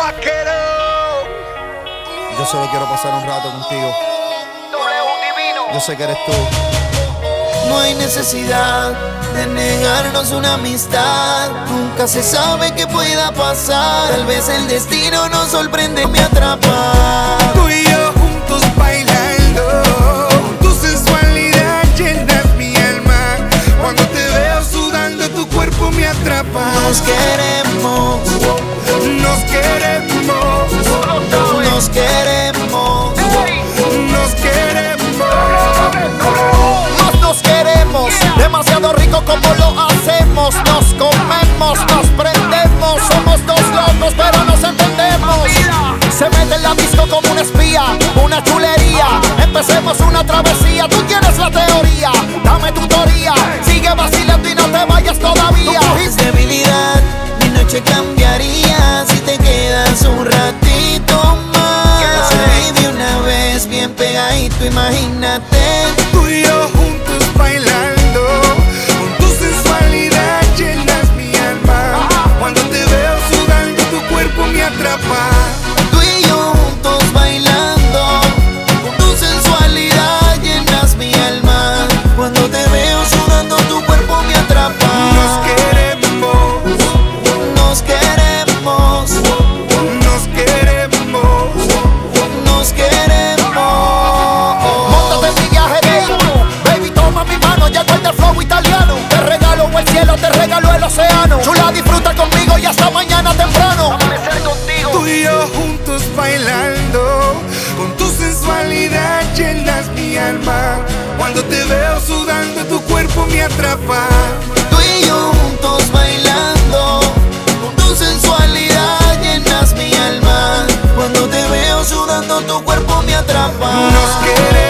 Yo solo quiero pasar un rato contigo. Yo sé que eres tú. No hay necesidad de negarnos una amistad. Nunca se sabe qué pueda pasar. Tal vez el destino nos sorprende, me atrapa. Tú y yo juntos bailando, tu sensualidad llenas mi alma. Cuando te veo sudando, tu cuerpo me atrapa. Nos queremos, nos queremos, nos queremos, nos queremos. más nos queremos. Demasiado rico como lo hacemos. Nos comemos, nos prendemos. Somos dos locos pero nos entendemos. Se mete en la disco como una espía, una chulería. Empecemos una travesía, tú tienes la teoría. Dame tutoría, sigue vacilando y no te vayas todavía. Tú cogiste debilidad, mi noche cambiaría si te quedas un ratito más. Vive una vez bien pegadito, imagínate. Tú y yo juntos bailando, con tu sensualidad llenas mi alma. Cuando te veo sudando, tu cuerpo me atrapa. Tú y yo juntos bailando, con tu sensualidad llenas mi alma. Cuando te veo sudando, tu cuerpo me atrapa. Nos queremos, Nos queremos, nos queremos. nos queremos. Móntate en mi viaje, baby, toma mi mano, ya cuenta el flow italiano. Te regalo el cielo, te regalo el océano. Chula, disfruta conmigo y hasta mañana temprano. Amanecer contigo. Tú y yo juntos bailando, con tu sensualidad llenas mi alma. Cuando te veo sudando, tu cuerpo me atrapa. Tú y yo juntos bailando, con tu sensualidad llenas mi alma. Cuando te veo sudando, tu cuerpo me atrapa. Nos queremos.